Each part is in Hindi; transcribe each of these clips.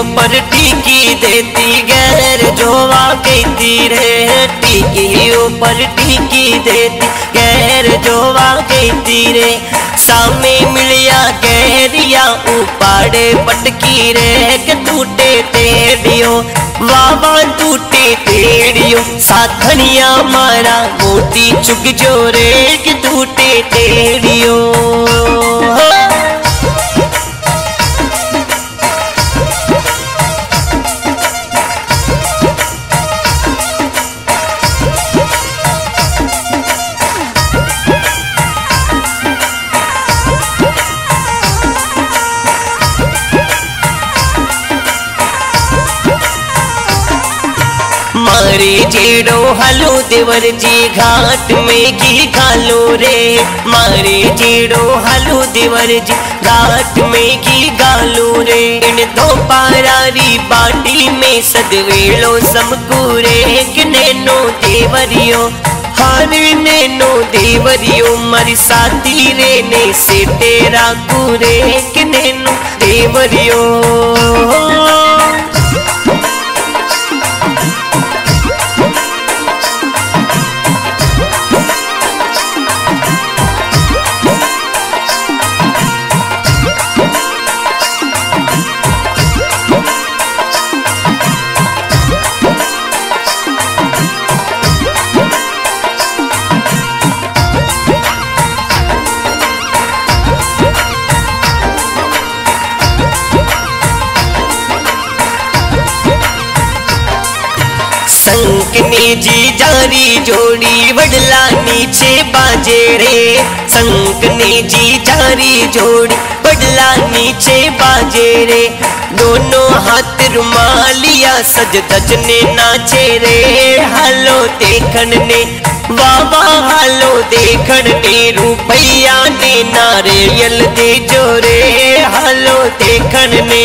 ऊपर टीकी देती गैर जोवा कहती रे, टीकी ऊपर टीकी देती गैर जोवा कहती रे। सामे मिलिया गहरिया उपाड़े पटकी रे, के टूटे टेढ़ियो वावा टूटे टेढ़ियो। साधनिया मारा मोती चुग जोरे, के टूटे टेढ़ियो। मारे जेड़ो हलो देवर जी घाट में घी घालो रे, मारे जेड़ो हलो देवर जी घाट में घी घालो रे। इन दो पारारी बाटी में सदवेलो समकूरे, कि नैनो देवरियो हर नैनो देवरियो मरी साथी रे ने से तेरा कूरे, कि नैनो देवरियो। संकनी जी जारी जोड़ी वडला नीचे बाजे रे, संकनी जी जारी जोड़ी वडला नीचे बाजे रे। दोनों हाथ रुमालिया सज धज ने नाचे रे, हालो देखन ने वावा हालो देखन ने। रुपैया ने नारियल दे जोरे, हालो देखन ने।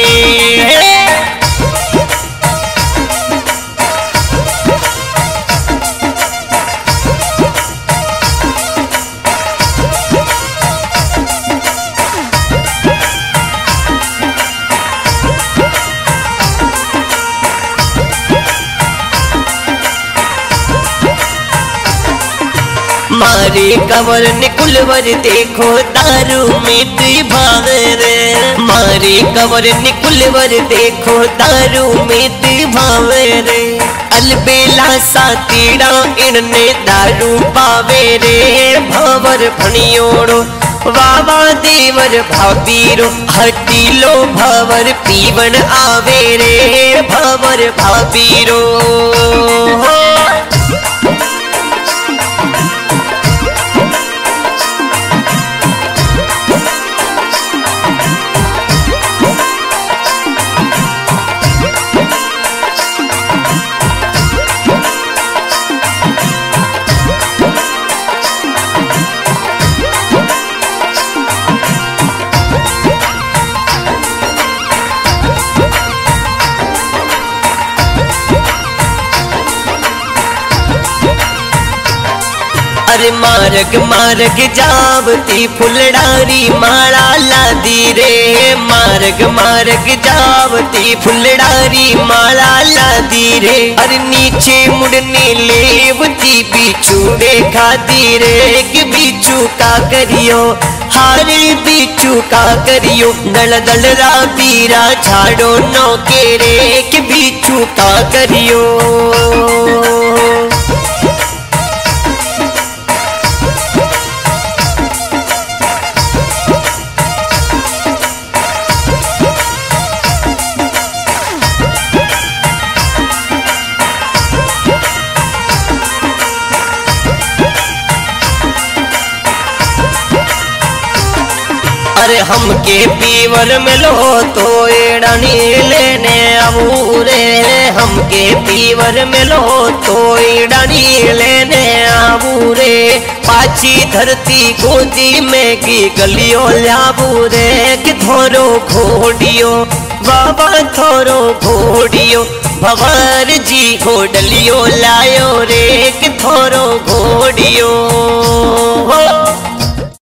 मारे कवर ने कुलवर देखो दारू में तुई भावर, मारे कवर ने कुलवर देखो दारू में तुई भावर। अलबेला सा तीड़ा इनने दारू पावे रे, भावर भणियोड़ो वावा देवर भाभीरो। हटीलो भावर पीवन आवे रे, भावर भाभीरो। अरे मार्ग मार्ग जावती फुलडारी माला लादी रे, मार्ग मार्ग जावती फुलडारी माला लादी रे। अरे नीचे मुड़ने लेवती बिछुड़े खाती रे, कि बिच्छू का करियो हारे बिच्छू का करियो। दल दल रा पीरा झाड़ो नौके रे, कि बिच्छू का करियो। अरे हमके पीवर मिलो तो एड़नी लेने आबू रे, हमके पीवर मिलो तो एड़नी लेने आबू रे। पाची धरती गोदी में की गलियों लाबू रे, कि थोरो घोड़ियो बाबा थोरो घोड़ियो। भवर जी घोड़लियो लायो रे, कि थोरो घोड़ियो।